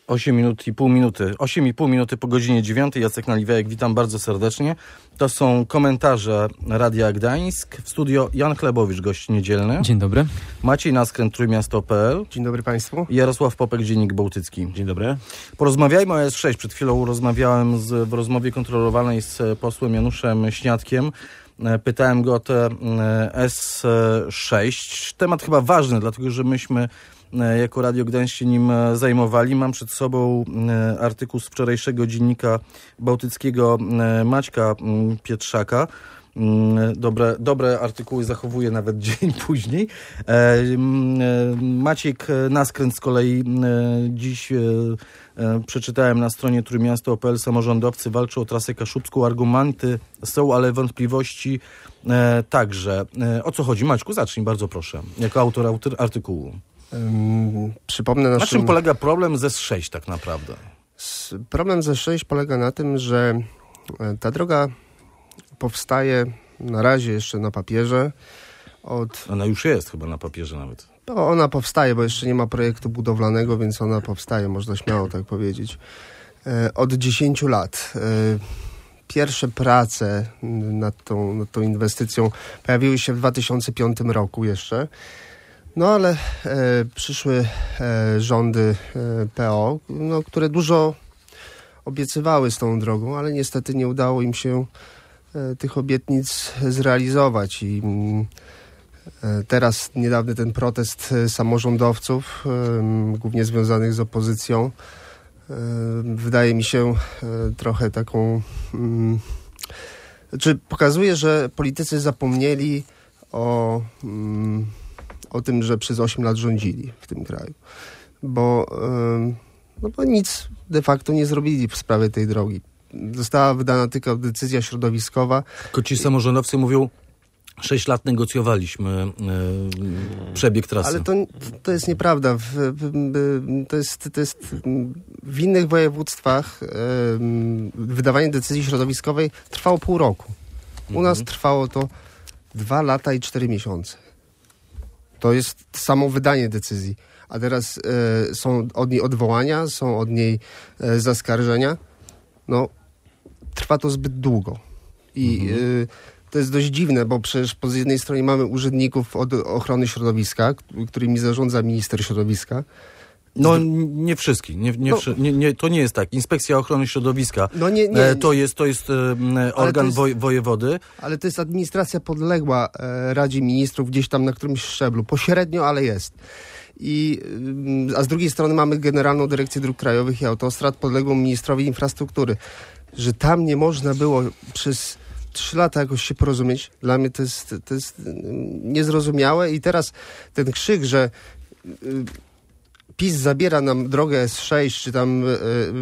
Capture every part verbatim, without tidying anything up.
osiem minut i pół minuty. osiem i pół minuty po godzinie dziewiątej. Jacek Naliwajek, witam bardzo serdecznie. To są komentarze Radia Gdańsk. W studio Jan Chlebowicz, gość niedzielny. Dzień dobry. Maciej Naskręt, Trójmiasto kropka pe el. Dzień dobry Państwu. I Jarosław Popek, Dziennik Bałtycki. Dzień dobry. Porozmawiajmy o S sześć. Przed chwilą rozmawiałem z, w rozmowie kontrolowanej z posłem Januszem Śniadkiem. Pytałem go o te S sześć. Temat chyba ważny, dlatego że myśmy jako Radio Gdańsk się nim zajmowali. Mam przed sobą artykuł z wczorajszego Dziennika Bałtyckiego Maćka Pietrzaka. Dobre, dobre artykuły zachowuję nawet dzień później. Maciek Naskręt z kolei dziś przeczytałem na stronie trójmiasto kropka pe el. Samorządowcy walczą o trasę kaszubską. Argumenty są, ale wątpliwości także. O co chodzi? Maćku, zacznij, bardzo proszę. Jako autor, autor artykułu. Um, przypomnę naszym... Na czym polega problem z S sześć tak naprawdę? Problem z S sześć polega na tym, że ta droga powstaje na razie jeszcze na papierze. Od... Ona już jest chyba na papierze nawet. No, ona powstaje, bo jeszcze nie ma projektu budowlanego, więc ona powstaje, można śmiało tak powiedzieć. Od dziesięciu lat. Pierwsze prace nad tą, nad tą inwestycją pojawiły się w dwa tysiące piątym roku jeszcze. No ale e, przyszły e, rządy e, P O, no, które dużo obiecywały z tą drogą, ale niestety nie udało im się e, tych obietnic zrealizować. I e, teraz niedawny ten protest samorządowców, e, głównie związanych z opozycją, e, wydaje mi się e, trochę taką... Mm, czy pokazuje, że politycy zapomnieli o... Mm, o tym, że przez osiem lat rządzili w tym kraju. Bo, yy, no bo nic de facto nie zrobili w sprawie tej drogi. Została wydana tylko decyzja środowiskowa. Tylko ci samorządowcy mówią, sześć lat negocjowaliśmy yy, przebieg trasy. Ale to, to jest nieprawda. W, w, w, to, jest, to jest w innych województwach yy, wydawanie decyzji środowiskowej trwało pół roku. U mhm. nas trwało to dwa lata i cztery miesiące. To jest samo wydanie decyzji, a teraz e, są od niej odwołania, są od niej e, zaskarżenia. No, trwa to zbyt długo. I mhm. e, to jest dość dziwne, bo przecież po z jednej stronie mamy urzędników od ochrony środowiska, którymi zarządza minister środowiska. No nie wszystkich, nie, nie, no, nie, nie, to nie jest tak. Inspekcja Ochrony Środowiska no nie, nie, e, to jest, to jest e, organ to jest, woj, wojewody. Ale to jest administracja podległa e, Radzie Ministrów gdzieś tam na którymś szczeblu. Pośrednio, ale jest. I, a z drugiej strony mamy Generalną Dyrekcję Dróg Krajowych i Autostrad podległą ministrowi infrastruktury. Że tam nie można było przez trzy lata jakoś się porozumieć, dla mnie to jest, to jest niezrozumiałe. I teraz ten krzyk, że y, PiS zabiera nam drogę S sześć, czy tam yy,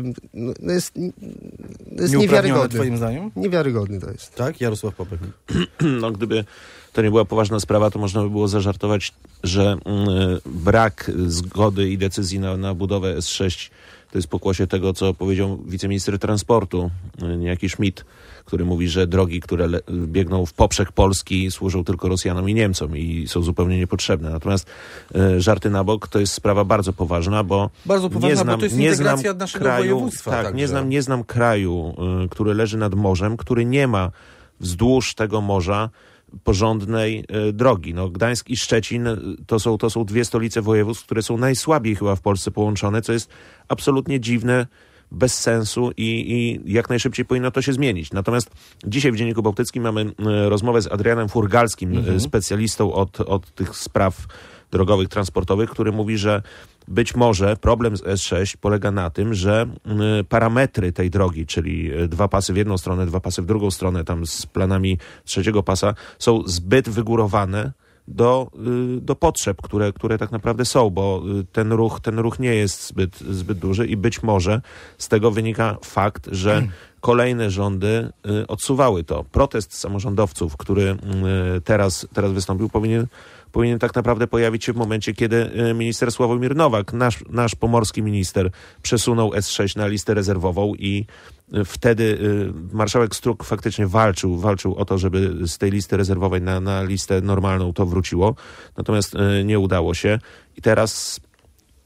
no jest, no jest niewiarygodny. Twoim zdaniem? Niewiarygodny to jest. Tak? Jarosław Popek. No gdyby to nie była poważna sprawa, to można by było zażartować, że yy, brak zgody i decyzji na, na budowę S sześć to jest pokłosie tego, co powiedział wiceminister transportu, yy, niejaki Schmidt, który mówi, że drogi, które le- biegną w poprzek Polski, służą tylko Rosjanom i Niemcom i są zupełnie niepotrzebne. Natomiast e, żarty na bok, to jest sprawa bardzo poważna, bo bardzo poważna, nie znam, bo to jest nie integracja znam naszego kraju, województwa. Tak, także. nie znam, nie znam kraju, y, który leży nad morzem, który nie ma wzdłuż tego morza porządnej y, drogi. No, Gdańsk i Szczecin y, to są, to są dwie stolice województw, które są najsłabiej chyba w Polsce połączone, co jest absolutnie dziwne, bez sensu i, i jak najszybciej powinno to się zmienić. Natomiast dzisiaj w Dzienniku Bałtyckim mamy y, rozmowę z Adrianem Furgalskim, mm-hmm. y, specjalistą od, od tych spraw drogowych, transportowych, który mówi, że być może problem z S sześć polega na tym, że y, parametry tej drogi, czyli y, dwa pasy w jedną stronę, dwa pasy w drugą stronę, tam z planami trzeciego pasa, są zbyt wygórowane do, y, do potrzeb, które, które tak naprawdę są, bo y, ten ruch, ten ruch nie jest zbyt, zbyt duży i być może z tego wynika fakt, że hmm. kolejne rządy y, odsuwały to. Protest samorządowców, który y, teraz, teraz wystąpił, powinien powinien tak naprawdę pojawić się w momencie, kiedy minister Sławomir Nowak, nasz, nasz pomorski minister, przesunął S sześć na listę rezerwową i wtedy marszałek Struk faktycznie walczył, walczył o to, żeby z tej listy rezerwowej na, na listę normalną to wróciło. Natomiast nie udało się. I teraz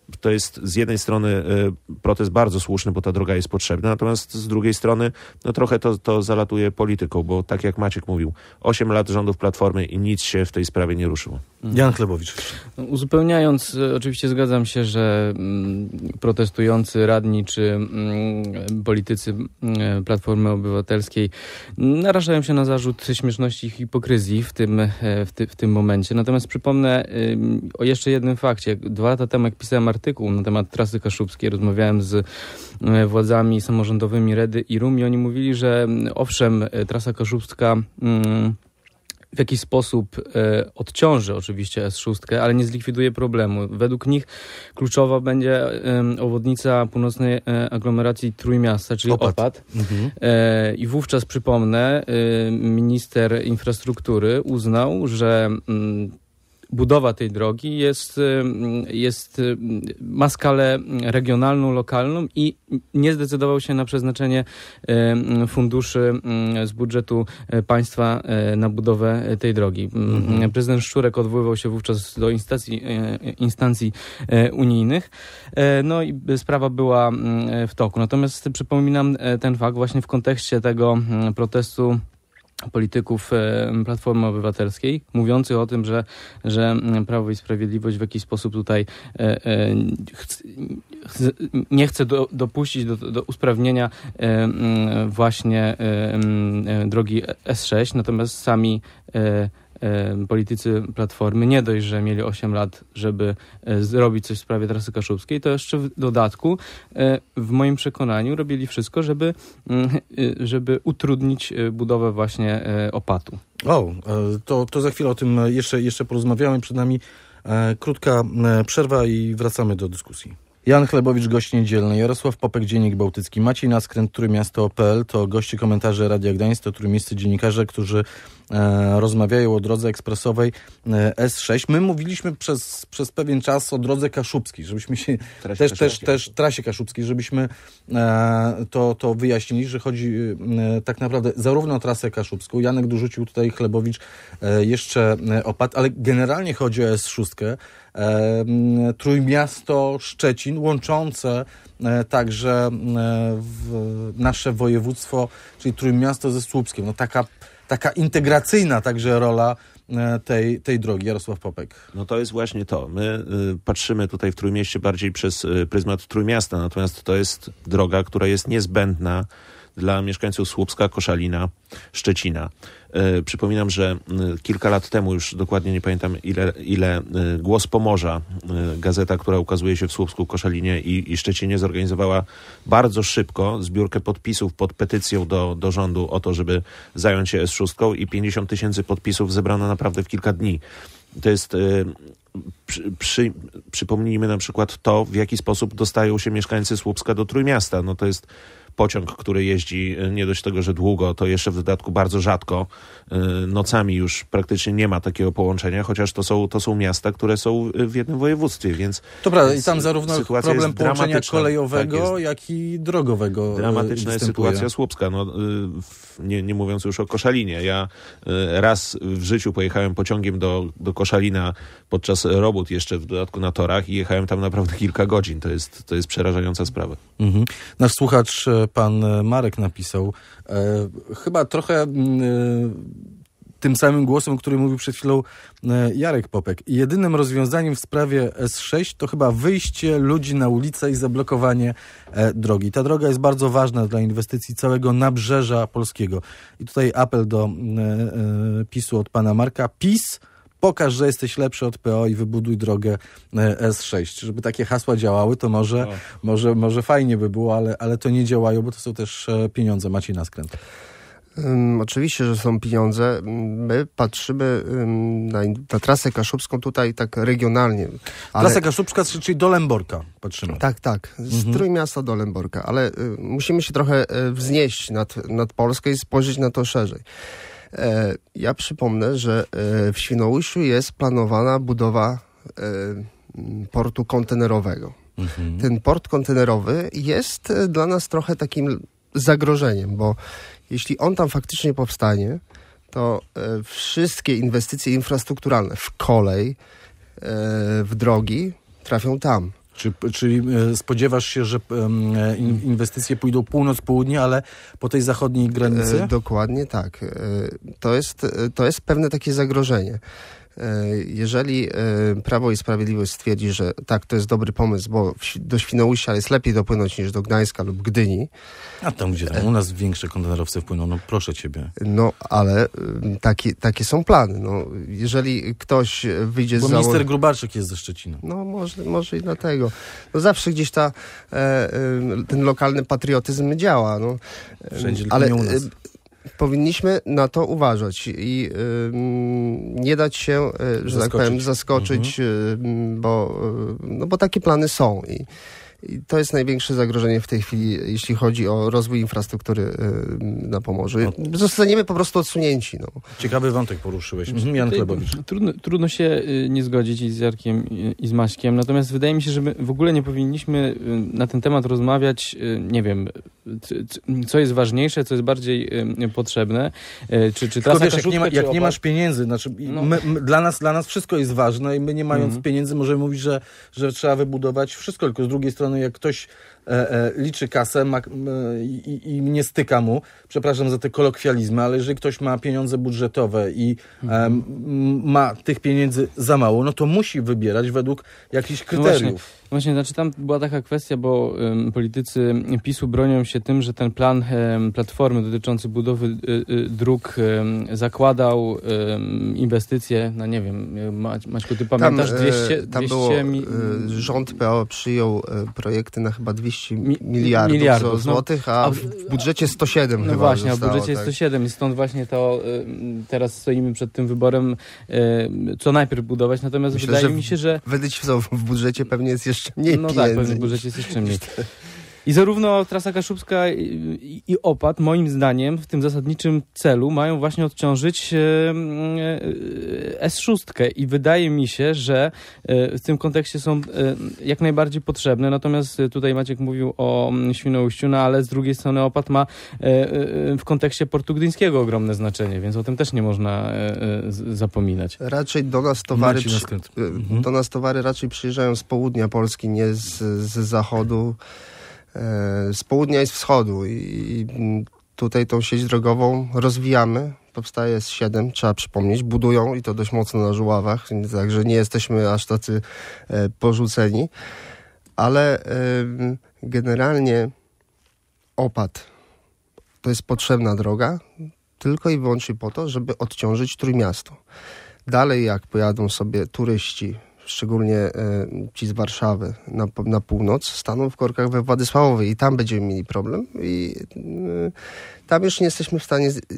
to jest z jednej strony protest bardzo słuszny, bo ta droga jest potrzebna, natomiast z drugiej strony no trochę to, to zalatuje polityką, bo tak jak Maciek mówił, osiem lat rządów Platformy i nic się w tej sprawie nie ruszyło. Jan Chlebowicz. No, uzupełniając, oczywiście zgadzam się, że mm, protestujący radni czy mm, politycy mm, Platformy Obywatelskiej narażają się na zarzut śmieszności i hipokryzji w tym, w, ty, w tym momencie. Natomiast przypomnę y, o jeszcze jednym fakcie. Dwa lata temu, jak pisałem artykuł na temat trasy kaszubskiej, rozmawiałem z y, władzami samorządowymi Redy i Rum i oni mówili, że owszem, trasa kaszubska y, w jakiś sposób e, odciąży oczywiście S sześć, ale nie zlikwiduje problemu. Według nich kluczowa będzie e, obwodnica północnej e, aglomeracji Trójmiasta, czyli Opad. Opad. Mhm. E, I wówczas, przypomnę, e, minister infrastruktury uznał, że m, budowa tej drogi jest, jest, ma skalę regionalną, lokalną i nie zdecydował się na przeznaczenie funduszy z budżetu państwa na budowę tej drogi. Mhm. Prezydent Szczurek odwoływał się wówczas do instancji, instancji unijnych. No i sprawa była w toku. Natomiast przypominam ten fakt właśnie w kontekście tego protestu polityków Platformy Obywatelskiej, mówiących o tym, że, że Prawo i Sprawiedliwość w jakiś sposób tutaj e, e, ch, ch, nie chce do, dopuścić do, do usprawnienia e, właśnie e, drogi S sześć, natomiast sami e, politycy Platformy nie dość, że mieli osiem lat, żeby zrobić coś w sprawie trasy kaszubskiej, to jeszcze w dodatku w moim przekonaniu robili wszystko, żeby, żeby utrudnić budowę właśnie Opatu. O, to, to za chwilę o tym jeszcze, jeszcze porozmawiamy. Przed nami krótka przerwa i wracamy do dyskusji. Jan Chlebowicz, gość niedzielny, Jarosław Popek, Dziennik Bałtycki, Maciej Naskręt, Trójmiasto kropka p l, to goście komentarze Radia Gdańsk, to trójmiejscy dziennikarze, którzy e, rozmawiają o drodze ekspresowej e, S sześć. My mówiliśmy przez, przez pewien czas o drodze kaszubskiej, żebyśmy się trasie też, też, też trasie kaszubskiej, żebyśmy e, to, to wyjaśnili, że chodzi e, tak naprawdę zarówno o trasę kaszubską. Janek dorzucił tutaj Chlebowicz e, jeszcze Opad, ale generalnie chodzi o S sześć. E, Trójmiasto Szczecin, łączące e, także e, w nasze województwo, czyli Trójmiasto ze Słupskiem. No taka, taka integracyjna także rola e, tej, tej drogi. Jarosław Popek. No to jest właśnie to. My y, patrzymy tutaj w Trójmieście bardziej przez y, pryzmat Trójmiasta, natomiast to jest droga, która jest niezbędna dla mieszkańców Słupska, Koszalina, Szczecina. E, przypominam, że e, kilka lat temu, już dokładnie nie pamiętam ile, ile e, Głos Pomorza, e, gazeta, która ukazuje się w Słupsku, Koszalinie i, i Szczecinie, zorganizowała bardzo szybko zbiórkę podpisów pod petycją do, do rządu o to, żeby zająć się S sześć i pięćdziesiąt tysięcy podpisów zebrano naprawdę w kilka dni. To jest... E, Przy, przy, przypomnijmy na przykład to, w jaki sposób dostają się mieszkańcy Słupska do Trójmiasta. No to jest pociąg, który jeździ nie dość tego, że długo, to jeszcze w dodatku bardzo rzadko. Nocami już praktycznie nie ma takiego połączenia, chociaż to są, to są miasta, które są w jednym województwie, więc... To prawda, i tam zarówno problem połączenia kolejowego, tak jak i drogowego dramatyczna jest sytuacja Słupska, no, nie, nie mówiąc już o Koszalinie. Ja raz w życiu pojechałem pociągiem do, do Koszalina podczas robót jeszcze w dodatku na torach i jechałem tam naprawdę kilka godzin. To jest, to jest przerażająca sprawa. Mhm. Nasz słuchacz, pan Marek, napisał e, chyba trochę e, tym samym głosem, który mówił przed chwilą e, Jarek Popek. Jedynym rozwiązaniem w sprawie S sześć to chyba wyjście ludzi na ulicę i zablokowanie e, drogi. Ta droga jest bardzo ważna dla inwestycji całego nabrzeża polskiego. I tutaj apel do e, e, PiSu od pana Marka. PiS, pokaż, że jesteś lepszy od P O i wybuduj drogę S sześć. Żeby takie hasła działały, to może, może, może fajnie by było, ale, ale to nie działają, bo to są też pieniądze. Maciej Naskręt. Um, oczywiście, że są pieniądze. My patrzymy um, na, na trasę kaszubską tutaj tak regionalnie. Ale... Trasa kaszubska, czyli do Lęborka patrzymy. Tak, tak. Z mhm. Trójmiasta do Lęborka. Ale y, musimy się trochę y, wznieść nad, nad Polskę i spojrzeć na to szerzej. Ja przypomnę, że w Świnoujściu jest planowana budowa portu kontenerowego. Mhm. Ten port kontenerowy jest dla nas trochę takim zagrożeniem, bo jeśli on tam faktycznie powstanie, to wszystkie inwestycje infrastrukturalne w kolej, w drogi trafią tam. Czy, czyli spodziewasz się, że inwestycje pójdą północ-południe, ale po tej zachodniej granicy? E, dokładnie tak. E, to jest, to jest pewne takie zagrożenie. Jeżeli Prawo i Sprawiedliwość stwierdzi, że tak, to jest dobry pomysł, bo do Świnoujścia jest lepiej dopłynąć niż do Gdańska lub Gdyni. A tam, gdzie tam u nas większe kontenerowce wpłyną, no proszę ciebie. No, ale takie, takie są plany. No, jeżeli ktoś wyjdzie bo z... Bo minister zało... Grubarczyk jest ze Szczecina. No, może, może i dlatego. No zawsze gdzieś ta, e, ten lokalny patriotyzm działa. No. Wszędzie, ale, nie u nas. Powinniśmy na to uważać i y, nie dać się, y, że tak powiem, zaskoczyć, mhm. y, bo, y, no bo takie plany są i, i to jest największe zagrożenie w tej chwili, jeśli chodzi o rozwój infrastruktury y, na Pomorzu. No. Zostaniemy po prostu odsunięci. No. Ciekawy wątek poruszyłeś. Mhm. Jan Chlebowicz. Trudno, trudno się y, nie zgodzić i z Jarkiem i, i z Maćkiem, natomiast wydaje mi się, że my w ogóle nie powinniśmy y, na ten temat rozmawiać, y, nie wiem, co jest ważniejsze, co jest bardziej y, potrzebne, y, czy, czy trasa wiesz, jak, nie, ma, jak opat... nie masz pieniędzy, znaczy no. my, my, dla, nas, dla nas wszystko jest ważne i my nie mając mhm. pieniędzy możemy mówić, że, że trzeba wybudować wszystko, tylko z drugiej strony jak ktoś e, e, liczy kasę ma, e, i, i nie styka mu, przepraszam za te kolokwializmy, ale jeżeli ktoś ma pieniądze budżetowe i mhm. e, ma tych pieniędzy za mało, no to musi wybierać według jakichś kryteriów. No właśnie. Właśnie, znaczy tam była taka kwestia, bo um, politycy PiSu bronią się tym, że ten plan um, Platformy dotyczący budowy y, y, dróg um, zakładał um, inwestycje, no nie wiem, Mać, Maćku, ty pamiętasz, tam, dwieście, tam dwieście było, mi... y, rząd P O przyjął y, projekty na chyba dwieście mi, miliardów, miliardów złotych, a, no, a w, w budżecie sto siedem no chyba właśnie, zostało, a w budżecie tak. jest sto siedem i stąd właśnie to y, teraz stoimy przed tym wyborem, y, co najpierw budować, natomiast Myślę, wydaje że mi się, że... Wydać w, w budżecie pewnie jest jeszcze mniej no pieniędzy. Tak, pewnie w budżecie jest jeszcze mniej. I zarówno Trasa Kaszubska i, i, i Opad, moim zdaniem, w tym zasadniczym celu mają właśnie odciążyć e, e, S sześć i wydaje mi się, że e, w tym kontekście są e, jak najbardziej potrzebne. Natomiast tutaj Maciek mówił o Świnoujściu, no ale z drugiej strony Opad ma e, e, w kontekście portu gdyńskiego ogromne znaczenie, więc o tym też nie można e, e, zapominać. Raczej do nas towary, przy... mhm. do nas towary raczej przyjeżdżają z południa Polski, nie z, z zachodu. Z południa i z wschodu i tutaj tą sieć drogową rozwijamy. Powstaje S siedem, trzeba przypomnieć, budują i to dość mocno na Żuławach, także nie jesteśmy aż tacy porzuceni, ale generalnie Opad to jest potrzebna droga tylko i wyłącznie po to, żeby odciążyć Trójmiasto. Dalej jak pojadą sobie turyści, szczególnie e, ci z Warszawy na, na północ, staną w korkach we Władysławowej i tam będziemy mieli problem i e, tam już nie jesteśmy w stanie z, e,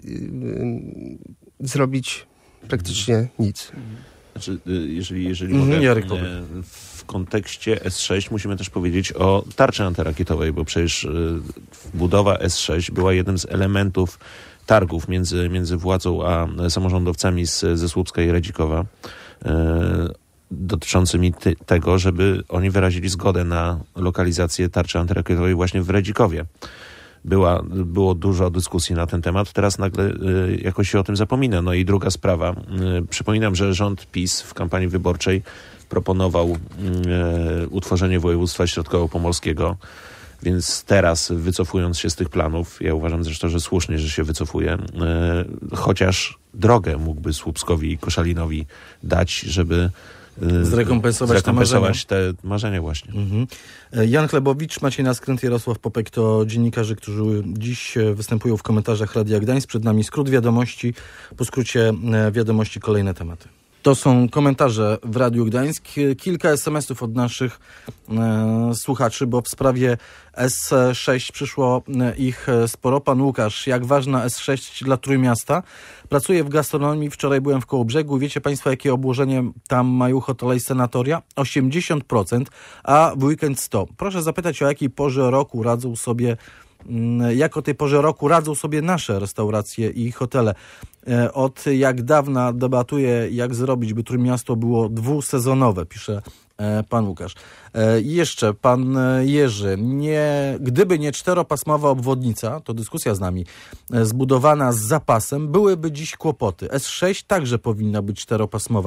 zrobić praktycznie nic. Znaczy, jeżeli, jeżeli mhm, mogę, Jarek, w kontekście S sześć musimy też powiedzieć o tarczy antyrakietowej, bo przecież e, budowa S sześć była jednym z elementów targów między, między władzą a samorządowcami z, ze Słupska i Radzikowa. E, dotyczącymi ty, tego, żeby oni wyrazili zgodę na lokalizację tarczy antyrakietowej właśnie w Radzikowie. Była, było dużo dyskusji na ten temat, teraz nagle y, jakoś się o tym zapomina. No i druga sprawa. Y, przypominam, że rząd PiS w kampanii wyborczej proponował y, utworzenie województwa środkowo-pomorskiego, więc teraz wycofując się z tych planów, ja uważam zresztą, że słusznie, że się wycofuje, y, chociaż drogę mógłby Słupskowi i Koszalinowi dać, żeby Zrekompensować, zrekompensować te marzenia, te marzenia właśnie. Mhm. Jan Chlebowicz, Maciej Naskręt, Jarosław Popek to dziennikarze, którzy dziś występują w komentarzach Radia Gdańsk. Przed nami skrót wiadomości, po skrócie wiadomości kolejne tematy. To są komentarze w Radiu Gdańsk. Kilka es em esów od naszych e, słuchaczy, bo w sprawie S sześć przyszło ich sporo. Pan Łukasz, jak ważna S sześć dla Trójmiasta? Pracuję w gastronomii, wczoraj byłem w Kołobrzegu. Wiecie państwo, jakie obłożenie tam mają hotele i sanatoria? osiemdziesiąt procent, a w weekend sto procent. Proszę zapytać, o jakiej porze roku radzą sobie jak o tej porze roku radzą sobie nasze restauracje i hotele. Od jak dawna debatuję, jak zrobić, by Trójmiasto było dwusezonowe, pisze pan Łukasz. I jeszcze pan Jerzy. Nie, gdyby nie czteropasmowa obwodnica, to dyskusja z nami, zbudowana z zapasem, byłyby dziś kłopoty. S sześć także powinna być czteropasmowa.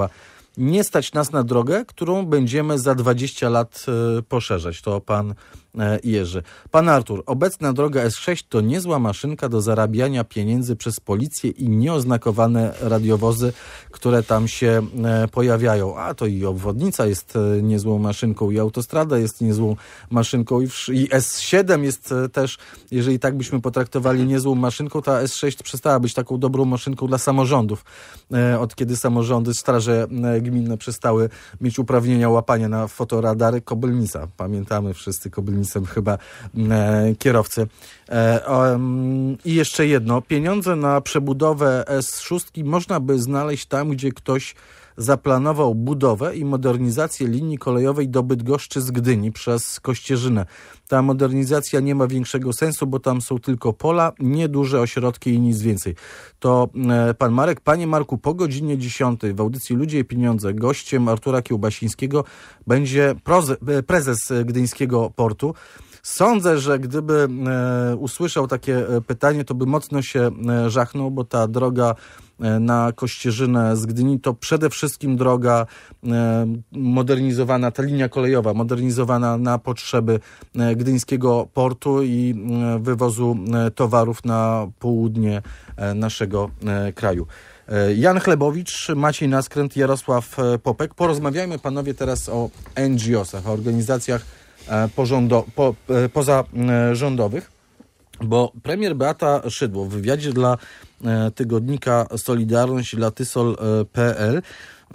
Nie stać nas na drogę, którą będziemy za dwadzieścia lat y, poszerzać. To pan Jerzy. Pan Artur, obecna droga S sześć to niezła maszynka do zarabiania pieniędzy przez policję i nieoznakowane radiowozy, które tam się pojawiają. A to i obwodnica jest niezłą maszynką, i autostrada jest niezłą maszynką, i, w, i S siedem jest też, jeżeli tak byśmy potraktowali, niezłą maszynką, ta S sześć przestała być taką dobrą maszynką dla samorządów. Od kiedy samorządy, straże gminne przestały mieć uprawnienia łapania na fotoradary Kobylnica. Pamiętamy wszyscy Kobylnicę chyba e, kierowcy. E, um, I jeszcze jedno. Pieniądze na przebudowę S sześć można by znaleźć tam, gdzie ktoś zaplanował budowę i modernizację linii kolejowej do Bydgoszczy z Gdyni przez Kościerzynę. Ta modernizacja nie ma większego sensu, bo tam są tylko pola, nieduże ośrodki i nic więcej. To e, pan Marek. Panie Marku, po godzinie dziesiątej w audycji Ludzie i Pieniądze gościem Artura Kiełbasińskiego będzie proze, prezes Gdyńskiego Portu. Sądzę, że gdyby e, usłyszał takie pytanie, to by mocno się e, żachnął, bo ta droga e, na Kościerzynę z Gdyni to przede wszystkim droga e, modernizowana, ta linia kolejowa modernizowana na potrzeby e, Gdyńskiego Portu i e, wywozu e, towarów na południe e, naszego e, kraju. Jan Chlebowicz, Maciej Naskręt, Jarosław Popek. Porozmawiajmy panowie teraz o N G O sach, o organizacjach Porządo, po, pozarządowych, bo premier Beata Szydło w wywiadzie dla tygodnika Solidarność, dla tysol kropka p l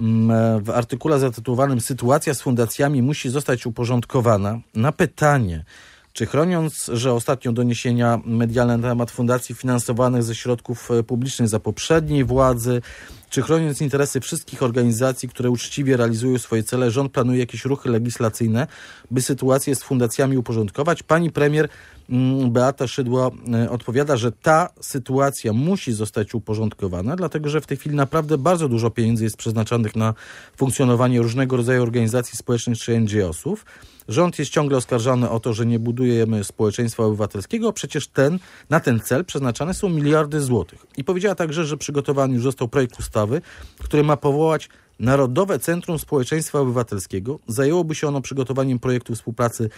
w artykule zatytułowanym Sytuacja z fundacjami musi zostać uporządkowana, na pytanie, czy chroniąc, że ostatnio doniesienia medialne na temat fundacji finansowanych ze środków publicznych za poprzedniej władzy, czy chroniąc interesy wszystkich organizacji, które uczciwie realizują swoje cele, rząd planuje jakieś ruchy legislacyjne, by sytuację z fundacjami uporządkować? Pani premier Beata Szydło odpowiada, że ta sytuacja musi zostać uporządkowana, dlatego że w tej chwili naprawdę bardzo dużo pieniędzy jest przeznaczanych na funkcjonowanie różnego rodzaju organizacji społecznych czy N G O sów. Rząd jest ciągle oskarżany o to, że nie budujemy społeczeństwa obywatelskiego, a przecież ten, na ten cel przeznaczane są miliardy złotych. I powiedziała także, że przygotowany już został projekt ustawy, który ma powołać Narodowe Centrum Społeczeństwa Obywatelskiego. Zajęłoby się ono przygotowaniem projektu współpracy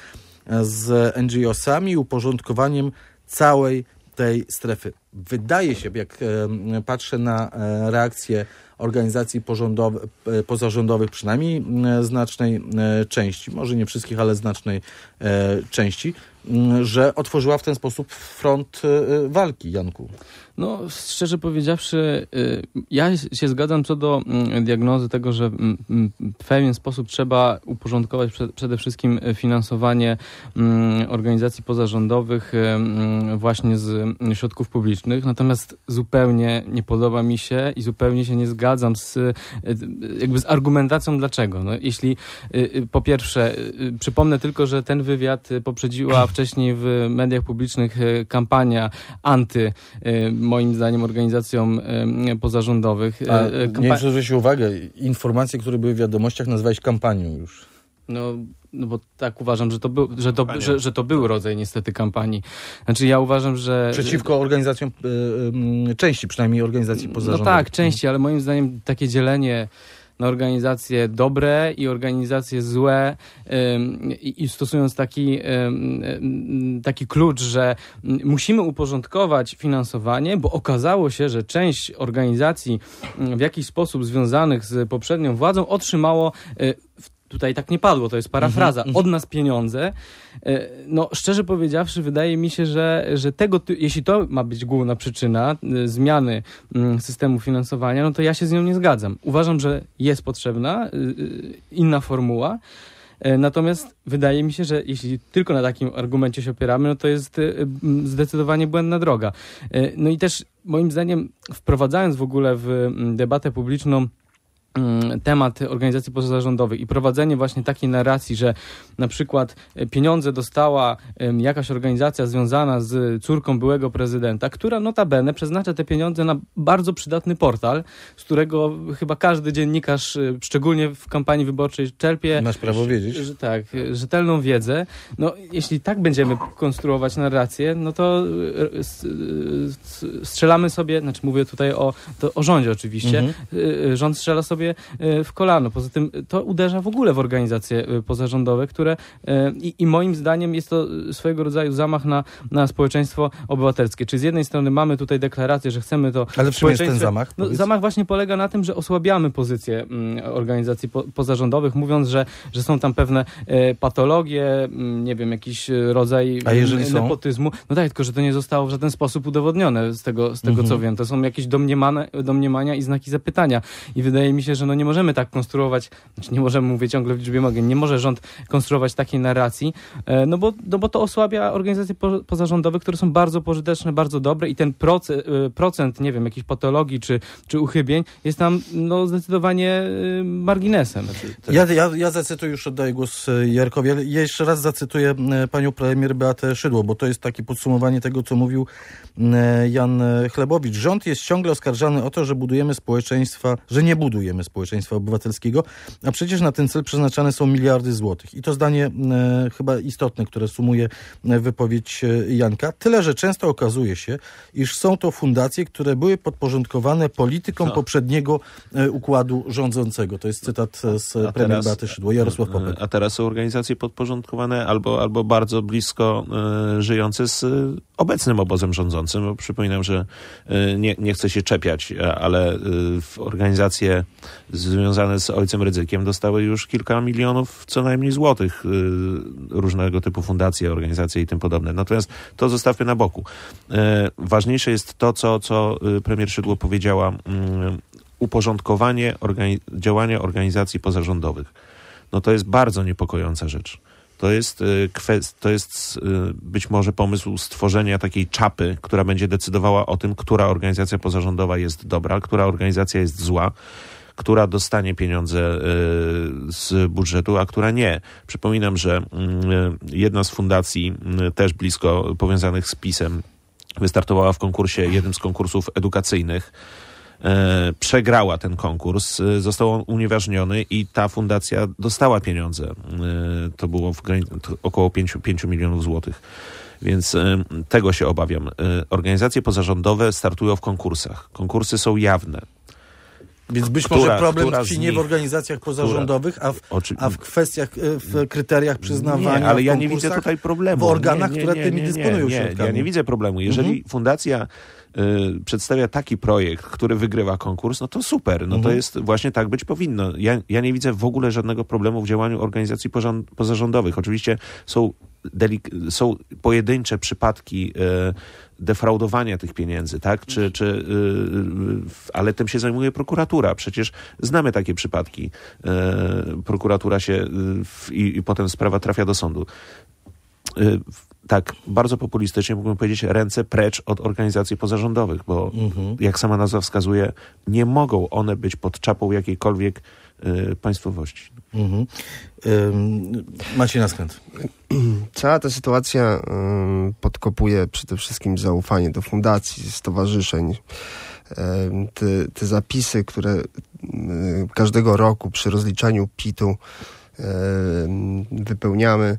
z N G O sami i uporządkowaniem całej tej strefy. Wydaje się, jak e, patrzę na e, reakcję organizacji pozarządowych, przynajmniej e, znacznej e, części, może nie wszystkich, ale znacznej e, części, m, że otworzyła w ten sposób front e, walki, Janku. No, szczerze powiedziawszy, ja się zgadzam co do diagnozy tego, że w pewien sposób trzeba uporządkować przede wszystkim finansowanie organizacji pozarządowych właśnie z środków publicznych. Natomiast zupełnie nie podoba mi się i zupełnie się nie zgadzam z, jakby z argumentacją dlaczego. No, jeśli po pierwsze, przypomnę tylko, że ten wywiad poprzedziła wcześniej w mediach publicznych kampania anty moim zdaniem organizacjom e, pozarządowych. A e, kampa- nie zwróciłeś uwagę, informacje, które były w wiadomościach, nazwałeś kampanią już. No, no bo tak uważam, że to, był, że, to, że, że to był rodzaj niestety kampanii. Znaczy ja uważam, że... Przeciwko organizacjom, y, y, części przynajmniej organizacji pozarządowych. No tak, części, ale moim zdaniem takie dzielenie na organizacje dobre i organizacje złe ym, i, i stosując taki, ym, taki klucz, że musimy uporządkować finansowanie, bo okazało się, że część organizacji w jakiś sposób związanych z poprzednią władzą otrzymało y, tutaj tak nie padło, to jest parafraza, od nas pieniądze. No, szczerze powiedziawszy, wydaje mi się, że, że tego, jeśli to ma być główna przyczyna zmiany systemu finansowania, no to ja się z nią nie zgadzam. Uważam, że jest potrzebna inna formuła, natomiast wydaje mi się, że jeśli tylko na takim argumencie się opieramy, no to jest zdecydowanie błędna droga. No i też moim zdaniem, wprowadzając w ogóle w debatę publiczną temat organizacji pozarządowych i prowadzenie właśnie takiej narracji, że na przykład pieniądze dostała jakaś organizacja związana z córką byłego prezydenta, która notabene przeznacza te pieniądze na bardzo przydatny portal, z którego chyba każdy dziennikarz, szczególnie w kampanii wyborczej, czerpie... Masz prawo wiedzieć. Że, tak, rzetelną wiedzę. No, jeśli tak będziemy konstruować narrację, no to strzelamy sobie, znaczy mówię tutaj o, to o rządzie oczywiście, mhm. rząd strzela sobie sobie w kolano. Poza tym to uderza w ogóle w organizacje pozarządowe, które i, i moim zdaniem jest to swojego rodzaju zamach na, na społeczeństwo obywatelskie. Czyli z jednej strony mamy tutaj deklarację, że chcemy to... Ale w czym jest ten zamach? No, zamach właśnie polega na tym, że osłabiamy pozycję mm, organizacji po, pozarządowych, mówiąc, że, że są tam pewne e, patologie, m, nie wiem, jakiś rodzaj A jeżeli m, są? nepotyzmu. No tak, tylko że to nie zostało w żaden sposób udowodnione z tego, z tego Mhm. co wiem. To są jakieś domniemane, domniemania i znaki zapytania. I wydaje mi się, że no nie możemy tak konstruować, znaczy nie możemy, mówię ciągle w liczbie mogę, nie może rząd konstruować takiej narracji, e, no, bo, no bo to osłabia organizacje po, pozarządowe, które są bardzo pożyteczne, bardzo dobre i ten proce, e, procent, nie wiem, jakichś patologii czy, czy uchybień jest tam no, zdecydowanie e, marginesem. Ja, ja, ja zacytuję, już oddaję głos Jarkowi, ale ja jeszcze raz zacytuję panią premier Beatę Szydło, bo to jest takie podsumowanie tego, co mówił Jan Chlebowicz. Rząd jest ciągle oskarżany o to, że budujemy społeczeństwa, że nie budujemy społeczeństwa obywatelskiego, a przecież na ten cel przeznaczane są miliardy złotych. I to zdanie e, chyba istotne, które sumuje wypowiedź Janka. Tyle, że często okazuje się, iż są to fundacje, które były podporządkowane politykom no. poprzedniego e, układu rządzącego. To jest cytat z a premier teraz, Beaty Szydło. Jarosław Popek. A teraz są organizacje podporządkowane albo, albo bardzo blisko e, żyjące z e, obecnym obozem rządzącym. Bo przypominam, że e, nie, nie chcę się czepiać, ale e, organizacje związane z ojcem Rydzykiem dostały już kilka milionów co najmniej złotych e, różnego typu fundacje, organizacje i tym podobne. Natomiast to zostawmy na boku. E, ważniejsze jest to, co, co premier Szydło powiedziała, mm, uporządkowanie organi- działania organizacji pozarządowych. No to jest bardzo niepokojąca rzecz. To jest, y, kwest- to jest y, być może pomysł stworzenia takiej czapy, która będzie decydowała o tym, która organizacja pozarządowa jest dobra, która organizacja jest zła, która dostanie pieniądze y, z budżetu, a która nie. Przypominam, że y, jedna z fundacji, y, też blisko powiązanych z PiS-em, wystartowała w konkursie, jednym z konkursów edukacyjnych. E, przegrała ten konkurs, e, został on unieważniony i ta fundacja dostała pieniądze. E, to było w granic- to około pięć milionów złotych. Więc e, tego się obawiam. E, organizacje pozarządowe startują w konkursach. Konkursy są jawne. Więc być która, może problem tkwi nie nich, w organizacjach pozarządowych, która, a, w, oczy... a w kwestiach, w kryteriach przyznawania. Nie, ale ja nie widzę tutaj problemu. W organach, nie, nie, które nie, tymi nie, nie, dysponują nie, środkami. Ja nie widzę problemu. Jeżeli mhm. fundacja y, przedstawia taki projekt, który wygrywa konkurs, no to super. No mhm. to jest właśnie tak być powinno. Ja, ja nie widzę w ogóle żadnego problemu w działaniu organizacji pozarządowych. Oczywiście są, delik- są pojedyncze przypadki y, defraudowania tych pieniędzy, tak? Czy, czy, yy, ale tym się zajmuje prokuratura. Przecież znamy takie przypadki. Yy, prokuratura się yy, i, i potem sprawa trafia do sądu. Yy, tak, bardzo populistycznie mógłbym powiedzieć, ręce precz od organizacji pozarządowych, bo mhm. jak sama nazwa wskazuje, nie mogą one być pod czapą jakiejkolwiek yy, państwowości. Mhm. Ym, Maciej Naskręt. Cała ta sytuacja y, podkopuje przede wszystkim zaufanie do fundacji, stowarzyszeń. Y, te, te zapisy, które y, każdego roku przy rozliczaniu P I T-u y, wypełniamy,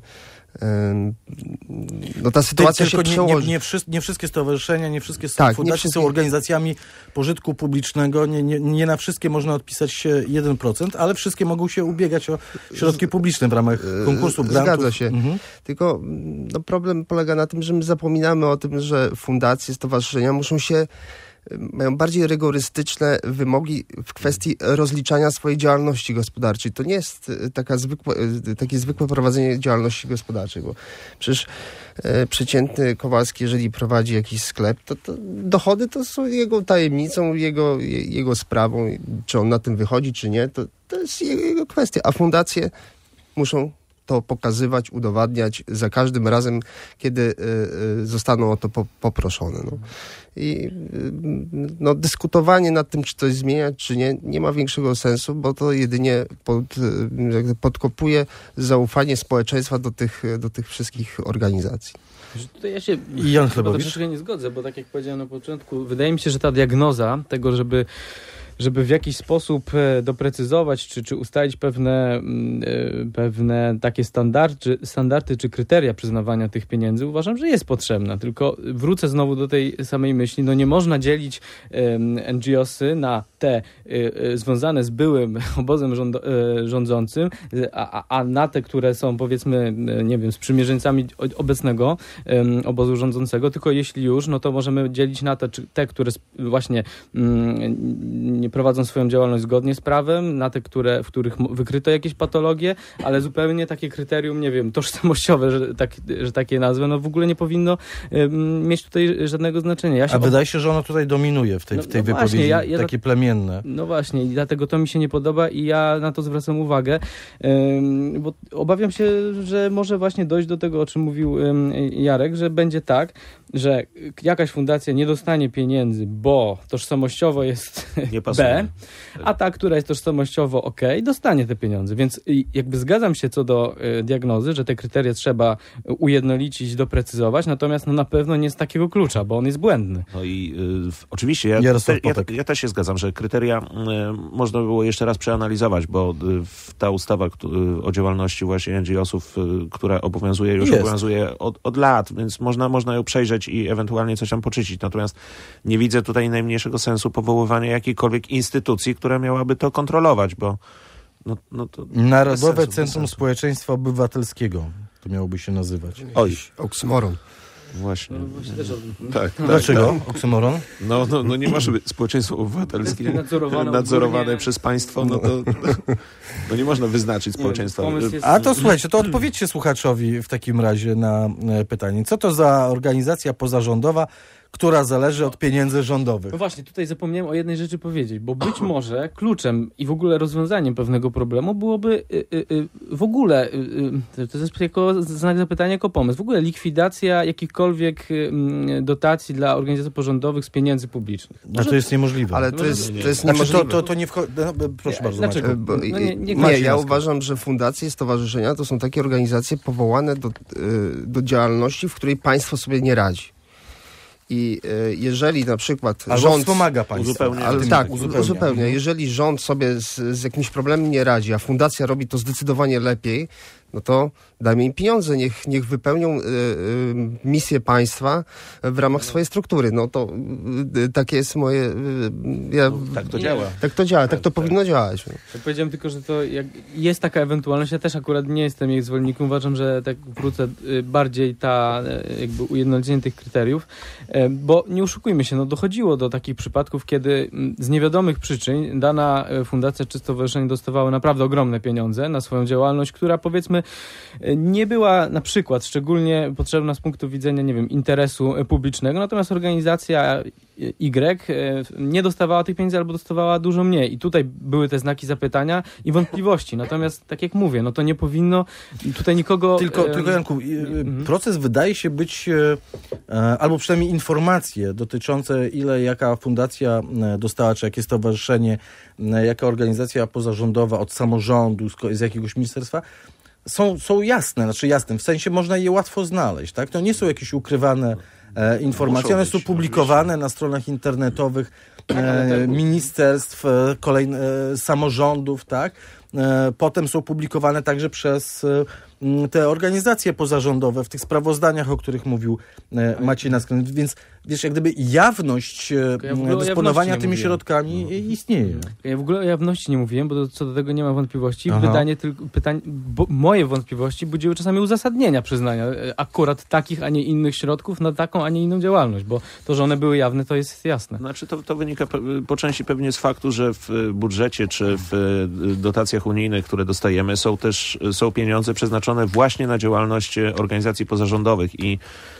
no ta sytuacja Ty, się nie, przełoży. Nie, nie, wszy, nie wszystkie stowarzyszenia, nie wszystkie tak, fundacje nie wszystkie... są organizacjami pożytku publicznego. Nie, nie, nie na wszystkie można odpisać jeden procent, ale wszystkie mogą się ubiegać o środki publiczne w ramach konkursu grantów. Zgadza się. Mhm. Tylko no, problem polega na tym, że my zapominamy o tym, że fundacje, stowarzyszenia muszą się mają bardziej rygorystyczne wymogi w kwestii rozliczania swojej działalności gospodarczej. To nie jest taka zwykła, takie zwykłe prowadzenie działalności gospodarczej, bo przecież e, przeciętny Kowalski, jeżeli prowadzi jakiś sklep, to, to dochody to są jego tajemnicą, jego, jego sprawą. Czy on na tym wychodzi, czy nie, to, to jest jego, jego kwestia. A fundacje muszą to pokazywać, udowadniać za każdym razem, kiedy y, y, zostaną o to po, poproszone. No. I y, no, dyskutowanie nad tym, czy coś zmieniać, czy nie, nie ma większego sensu, bo to jedynie pod, y, podkopuje zaufanie społeczeństwa do tych, do tych wszystkich organizacji. Tutaj ja się I Jan chyba troszeczkę nie zgodzę, bo tak jak powiedziałem na początku, wydaje mi się, że ta diagnoza tego, żeby żeby w jakiś sposób doprecyzować, czy, czy ustalić pewne, pewne takie standardy, standardy czy kryteria przyznawania tych pieniędzy, uważam, że jest potrzebna. Tylko wrócę znowu do tej samej myśli. No nie można dzielić N G O sy na te związane z byłym obozem rząd, rządzącym, a, a na te, które są, powiedzmy, nie wiem, sprzymierzeńcami obecnego obozu rządzącego, tylko jeśli już, no to możemy dzielić na te, czy te, które właśnie nie prowadzą swoją działalność zgodnie z prawem, na te, które, w których wykryto jakieś patologie, ale zupełnie takie kryterium, nie wiem, tożsamościowe, że, tak, że takie nazwy, no w ogóle nie powinno mieć tutaj żadnego znaczenia. Ja się a ob... wydaje się, że ono tutaj dominuje w tej, no, w tej no wypowiedzi, właśnie, ja, ja takie plemienne. No właśnie, i dlatego to mi się nie podoba i ja na to zwracam uwagę, ym, bo obawiam się, że może właśnie dojść do tego, o czym mówił ym, Jarek, że będzie tak, że jakaś fundacja nie dostanie pieniędzy, bo tożsamościowo jest B, a ta, która jest tożsamościowo OK, dostanie te pieniądze. Więc jakby zgadzam się co do y, diagnozy, że te kryteria trzeba ujednolicić, doprecyzować, natomiast no, na pewno nie z takiego klucza, bo on jest błędny. No i y, oczywiście ja, ja, ja, ja też się zgadzam, że kryteria y, można było jeszcze raz przeanalizować, bo y, ta ustawa y, o działalności właśnie N G O sów, y, która obowiązuje, już jest. obowiązuje od, od lat, więc można, można ją przejrzeć i ewentualnie coś tam poczycić. Natomiast nie widzę tutaj najmniejszego sensu powoływania jakiejkolwiek instytucji, która miałaby to kontrolować, bo no, no to Narodowe sensu, Centrum Społeczeństwa Obywatelskiego to miałoby się nazywać. Oj, oksymoron. Właśnie. No, właśnie też o... tak, tak, Dlaczego? Tak. Oksymoron? No, no, no nie może być społeczeństwo obywatelskie nadzorowane, nadzorowane przez państwo, no to no nie można wyznaczyć społeczeństwa. Jest... A to słuchajcie, to odpowiedzcie słuchaczowi w takim razie na pytanie. Co to za organizacja pozarządowa, która zależy od pieniędzy rządowych? No właśnie, tutaj zapomniałem o jednej rzeczy powiedzieć, bo być może kluczem i w ogóle rozwiązaniem pewnego problemu byłoby y, y, y, w ogóle, y, y, to jest jako znak zapytania, jako pomysł, w ogóle likwidacja jakichkolwiek y, dotacji dla organizacji pozarządowych z pieniędzy publicznych. A to jest niemożliwe. Ale to jest, to jest znaczy, niemożliwe. To, to, to nie wchodzi... No, proszę nie, bardzo. Dlaczego? Bo, no, nie, nie, nie, ja uważam, że fundacje, stowarzyszenia to są takie organizacje powołane do, do działalności, w której państwo sobie nie radzi. I y, jeżeli na przykład albo rząd... wspomaga państwo. Uzupełnia. Ale, tak, uzupełnia. uzupełnia. Jeżeli rząd sobie z, z jakimś problemem nie radzi, a fundacja robi to zdecydowanie lepiej, no to dajmy im pieniądze, niech, niech wypełnią y, y, misję państwa w ramach swojej struktury. No to y, takie jest moje... Y, ja, no, tak to nie, działa. Tak to działa, tak, tak to tak. powinno działać. Ja powiedziałem tylko, że to jak jest taka ewentualność, ja też akurat nie jestem jej zwolennikiem, uważam, że tak wrócę y, bardziej ta y, jakby ujednolicenie tych kryteriów, y, bo nie oszukujmy się, no dochodziło do takich przypadków, kiedy y, z niewiadomych przyczyn dana y, fundacja czy stowarzyszenie dostawały naprawdę ogromne pieniądze na swoją działalność, która powiedzmy nie była na przykład szczególnie potrzebna z punktu widzenia, nie wiem, interesu publicznego, natomiast organizacja Y nie dostawała tych pieniędzy albo dostawała dużo mniej. I tutaj były te znaki zapytania i wątpliwości. Natomiast, tak jak mówię, no to nie powinno tutaj nikogo... Tylko, e... tylko Janku, mhm. proces wydaje się być, e, albo przynajmniej informacje dotyczące ile jaka fundacja dostała, czy jakie stowarzyszenie, jaka organizacja pozarządowa od samorządu, z, z jakiegoś ministerstwa, Są, są jasne, znaczy jasne, w sensie można je łatwo znaleźć, tak? To nie są jakieś ukrywane e, informacje, one są publikowane na stronach internetowych e, ministerstw, e, kolejne, e, samorządów, tak? E, potem są publikowane także przez e, te organizacje pozarządowe w tych sprawozdaniach, o których mówił e, Maciej Naskręt, więc wiesz, jak gdyby jawność e, ja dysponowania tymi mówiłem. środkami no. istnieje. Ja w ogóle o jawności nie mówiłem, bo co do tego nie mam wątpliwości. Wydanie tylko pytań, bo moje wątpliwości budziły czasami uzasadnienia przyznania akurat takich, a nie innych środków na taką, a nie inną działalność, bo to, że one były jawne, to jest jasne. Znaczy to, to wynika po części pewnie z faktu, że w budżecie czy w dotacjach unijnych, które dostajemy, są też są pieniądze przeznaczone właśnie na działalność organizacji pozarządowych i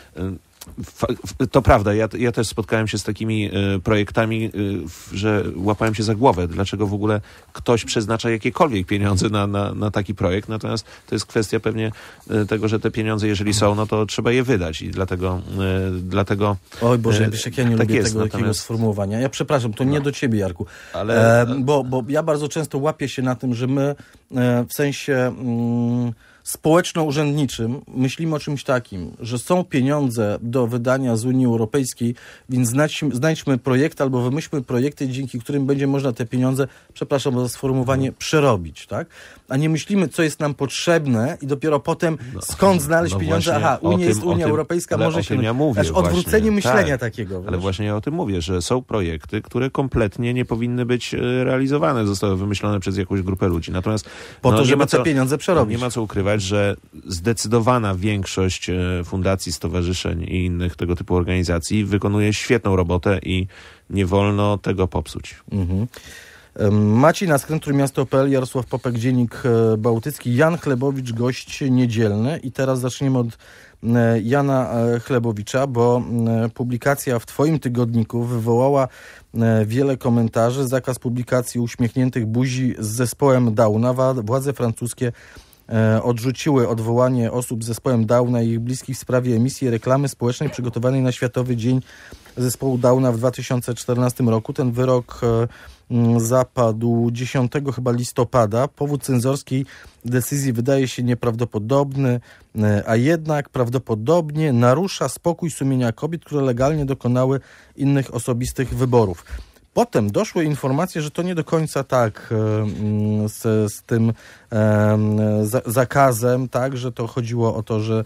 to prawda, ja, ja też spotkałem się z takimi y, projektami, y, że łapałem się za głowę, dlaczego w ogóle ktoś przeznacza jakiekolwiek pieniądze na, na, na taki projekt, natomiast to jest kwestia pewnie y, tego, że te pieniądze, jeżeli są, no to trzeba je wydać i dlatego... Y, dlatego Oj Boże, wiesz, jak ja nie tak lubię jest, tego natomiast... takiego sformułowania. Ja przepraszam, to nie no. do ciebie, Jarku, ale... e, bo, bo ja bardzo często łapię się na tym, że my e, w sensie... Mm, społeczno-urzędniczym myślimy o czymś takim, że są pieniądze do wydania z Unii Europejskiej, więc znajdźmy, znajdźmy projekty albo wymyślmy projekty, dzięki którym będzie można te pieniądze, przepraszam za sformułowanie, przerobić, tak? A nie myślimy, co jest nam potrzebne i dopiero potem no, skąd znaleźć no pieniądze. Aha, Unia tym, jest Unia tym, Europejska, może się... Ja mówię, znaczy, odwrócenie właśnie, myślenia tak, takiego. Ale wiesz? właśnie ja o tym mówię, że są projekty, które kompletnie nie powinny być realizowane, zostały wymyślone przez jakąś grupę ludzi. Natomiast po no, to, żeby te co, pieniądze przerobić. Nie ma co ukrywać, że zdecydowana większość fundacji, stowarzyszeń i innych tego typu organizacji wykonuje świetną robotę i nie wolno tego popsuć. Mhm. Maciej Naskren, Trójmiasto kropka pe el, Jarosław Popek, Dziennik Bałtycki, Jan Chlebowicz, gość niedzielny. I teraz zaczniemy od Jana Chlebowicza, bo publikacja w twoim tygodniku wywołała wiele komentarzy. Zakaz publikacji uśmiechniętych buzi z zespołem Downa. Władze francuskie odrzuciły odwołanie osób z zespołem Downa i ich bliskich w sprawie emisji reklamy społecznej przygotowanej na Światowy Dzień Zespołu Downa w dwa tysiące czternastym roku. Ten wyrok zapadł dziesiątego chyba listopada. Powód cenzorskiej decyzji wydaje się nieprawdopodobny, a jednak prawdopodobnie narusza spokój sumienia kobiet, które legalnie dokonały innych osobistych wyborów. Potem doszły informacje, że to nie do końca tak z, z tym z, zakazem, tak, że to chodziło o to, że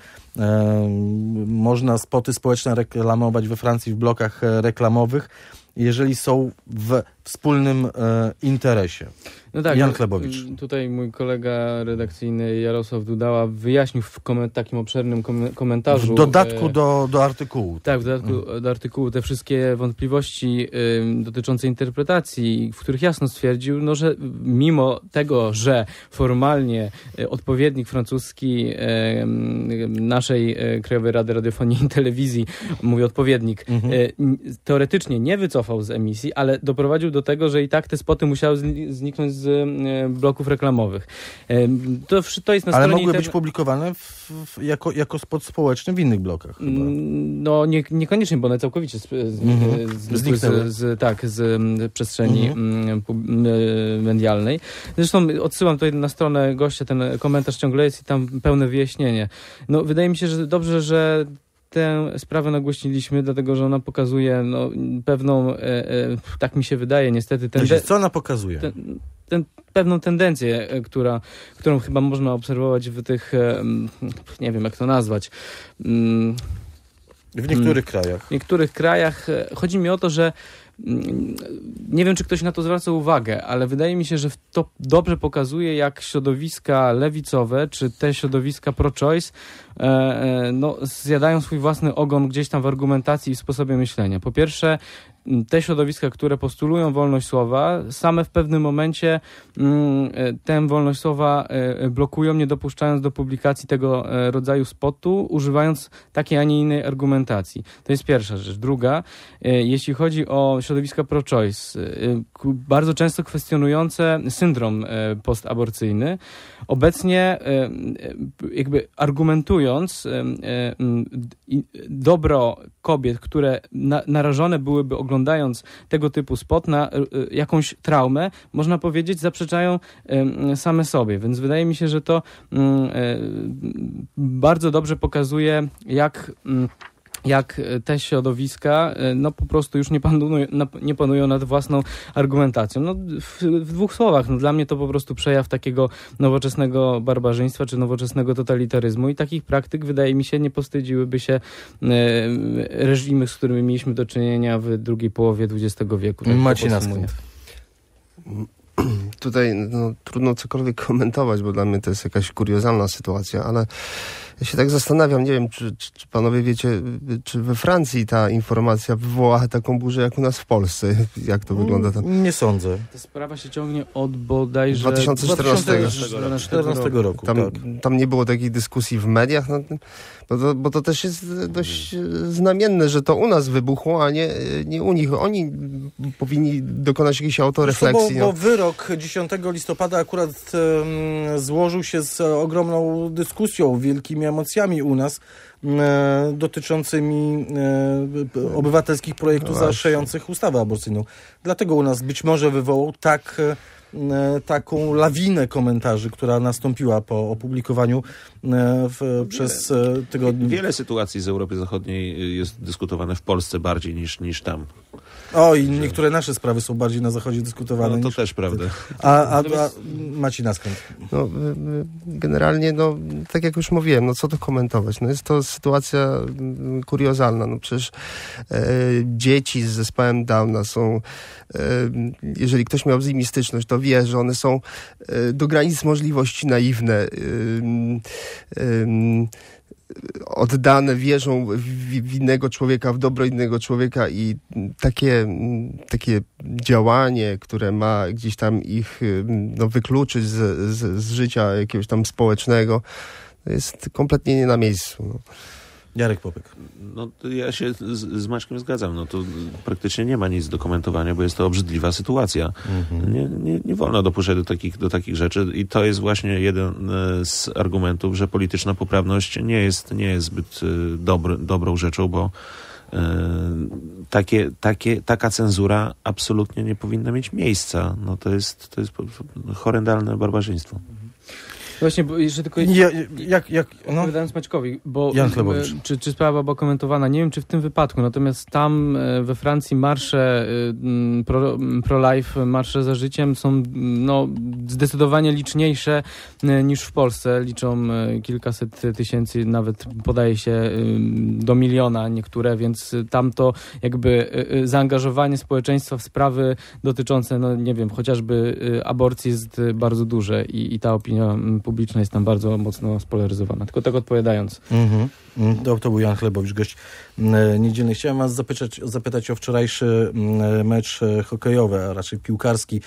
można spoty społeczne reklamować we Francji w blokach reklamowych, jeżeli są w wspólnym e, interesie. No tak, Jan Chlebowicz. Tutaj mój kolega redakcyjny Jarosław Dudała wyjaśnił w komen- takim obszernym kom- komentarzu. W dodatku e, do, do artykułu. Tak, w dodatku mm. do artykułu te wszystkie wątpliwości y, dotyczące interpretacji, w których jasno stwierdził, no, że mimo tego, że formalnie y, odpowiednik francuski y, y, naszej y, Krajowej Rady Radiofonii i Telewizji, mówię odpowiednik, mm-hmm. y, teoretycznie nie wycofał z emisji, ale doprowadził do tego, że i tak te spoty musiały zniknąć z bloków reklamowych. To, to jest na Ale mogły inter... być publikowane w, w, jako, jako spot społeczny w innych blokach. Chyba. No nie, niekoniecznie, bo one całkowicie z, z, mm-hmm. z, z, z, tak, z przestrzeni mm-hmm. medialnej. Zresztą odsyłam tutaj na stronę gościa, ten komentarz ciągle jest i tam pełne wyjaśnienie. No wydaje mi się, że dobrze, że tę sprawę nagłośniliśmy, dlatego że ona pokazuje no, pewną, e, e, tak mi się wydaje, niestety... Tende- Co ona pokazuje? Ten, ten, pewną tendencję, e, która, którą chyba można obserwować w tych, e, nie wiem jak to nazwać... Mm, w niektórych mm, krajach. W niektórych krajach. Chodzi mi o to, że nie wiem, czy ktoś na to zwraca uwagę, ale wydaje mi się, że to dobrze pokazuje, jak środowiska lewicowe, czy te środowiska pro-choice e, e, no, zjadają swój własny ogon gdzieś tam w argumentacji i w sposobie myślenia. Po pierwsze, te środowiska, które postulują wolność słowa, same w pewnym momencie mm, tę wolność słowa e, blokują, nie dopuszczając do publikacji tego e, rodzaju spotu, używając takiej, a nie innej argumentacji. To jest pierwsza rzecz. Druga, e, jeśli chodzi o środowiska pro-choice, e, bardzo często kwestionujące syndrom e, postaborcyjny, obecnie e, jakby argumentując e, e, dobro kobiet, które na, narażone byłyby oglądając tego typu spot na y, jakąś traumę, można powiedzieć, zaprzeczają y, same sobie. Więc wydaje mi się, że to y, y, bardzo dobrze pokazuje, jak... Y, jak te środowiska no po prostu już nie panują, nie panują nad własną argumentacją. No, w, w dwóch słowach, no, dla mnie to po prostu przejaw takiego nowoczesnego barbarzyństwa czy nowoczesnego totalitaryzmu i takich praktyk, wydaje mi się, nie powstydziłyby się e, reżimy, z którymi mieliśmy do czynienia w drugiej połowie dwudziestego wieku. Tak Maciej Naskren. Tutaj no, trudno cokolwiek komentować, bo dla mnie to jest jakaś kuriozalna sytuacja, ale ja się tak zastanawiam, nie wiem, czy, czy, czy panowie wiecie, czy we Francji ta informacja wywołała taką burzę jak u nas w Polsce. Jak to wygląda tam? Nie sądzę. Ta sprawa się ciągnie od bodajże... dwa tysiące czternastego czternastego roku. Tam, tak. tam nie było takiej dyskusji w mediach, no, bo, to, bo to też jest dość znamienne, że to u nas wybuchło, a nie, nie u nich. Oni powinni dokonać jakiejś autorefleksji. Bo, bo wyrok dziesiątego listopada akurat um, złożył się z ogromną dyskusją, wielkimi emocjami u nas e, dotyczącymi e, obywatelskich projektów no zaostrzających ustawę aborcyjną. Dlatego u nas być może wywołał tak taką lawinę komentarzy, która nastąpiła po opublikowaniu w, przez tygodnie. Wiele sytuacji z Europy Zachodniej jest dyskutowane w Polsce bardziej niż, niż tam. O, i niektóre nasze sprawy są bardziej na Zachodzie dyskutowane. No to niż... też prawda. A, a, a Maciej Naskręt. No, generalnie, no, tak jak już mówiłem, no co tu komentować? No jest to sytuacja kuriozalna. No przecież e, dzieci z zespołem Downa są, e, jeżeli ktoś miał z nimi styczność, to wie, że one są e, do granic możliwości naiwne. E, e, oddane, wierzą w, w innego człowieka, w dobro innego człowieka i takie, takie działanie, które ma gdzieś tam ich no, wykluczyć z, z, z życia jakiegoś tam społecznego, jest kompletnie nie na miejscu. No. Jarek Popek. No, ja się z, z Maćkiem zgadzam. No, to praktycznie nie ma nic do komentowania, bo jest to obrzydliwa sytuacja. Mhm. Nie, nie, nie wolno dopuszczać do takich, do takich rzeczy i to jest właśnie jeden z argumentów, że polityczna poprawność nie jest, nie jest zbyt dobry, dobrą rzeczą, bo e, takie, takie, taka cenzura absolutnie nie powinna mieć miejsca. No, to jest, to jest horrendalne barbarzyństwo. Właśnie, bo jeszcze tylko... Ja, jak, jak, no? Odpowiadając Maćkowi, bo Jan Chlebowicz. Czy, czy sprawa była komentowana? Nie wiem, czy w tym wypadku, natomiast tam we Francji marsze pro, pro-life, marsze za życiem są no, zdecydowanie liczniejsze niż w Polsce. Liczą kilkaset tysięcy, nawet podaje się do miliona niektóre, więc tam to jakby zaangażowanie społeczeństwa w sprawy dotyczące, no nie wiem, chociażby aborcji jest bardzo duże i, i ta opinia publiczna jest tam bardzo mocno spolaryzowana. Tylko tak odpowiadając. Mm-hmm. To, to był Jan Chlebowicz, gość niedzielny. Chciałem was zapytać, zapytać o wczorajszy mecz hokejowy, a raczej piłkarski.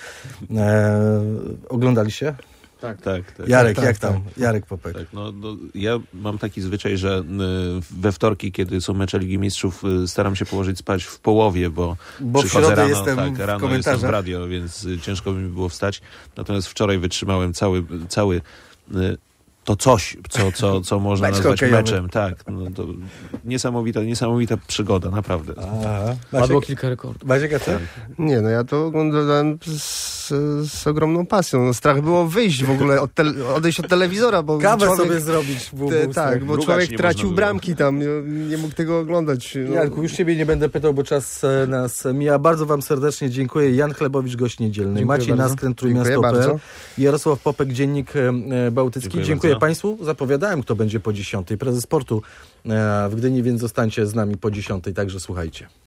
E, oglądaliście? Tak, tak. tak. Jarek, tak, jak tak, tam? tak. Jarek Popek. Tak, no, no, ja mam taki zwyczaj, że y, we wtorki, kiedy są mecze Ligi Mistrzów, y, staram się położyć spać w połowie, bo, bo przychodzę w rano, jestem tak, w rano jestem w radio, więc y, ciężko mi było wstać. Natomiast wczoraj wytrzymałem cały, cały y, to coś, co, co, co można Mecz nazwać hokejowy. meczem. Tak, no, to niesamowita, niesamowita przygoda, naprawdę. Aha. Padło kilka rekordów. Maciek, a ty? Nie, no ja to oglądałem z, z ogromną pasją. No, strach było wyjść w ogóle, od tele, odejść od telewizora, bo Kawę człowiek, sobie zrobić. Był, te, był tak, bo Brugać człowiek nie tracił można było. bramki tam, nie, nie mógł tego oglądać. No. Janku, już ciebie nie będę pytał, bo czas e, nas mija. Bardzo wam serdecznie dziękuję. Jan Chlebowicz, gość niedzielny. Dziękuję Maciej bardzo. Naskręt, Dziękuję Trójmiasto kropka p l. bardzo. Jarosław Popek, Dziennik e, Bałtycki. Dziękuję Dziękuję bardzo. Państwu. Zapowiadałem, kto będzie po dziesiątej. Prezes Sportu e, w Gdyni, więc zostańcie z nami po dziesiątej, także słuchajcie.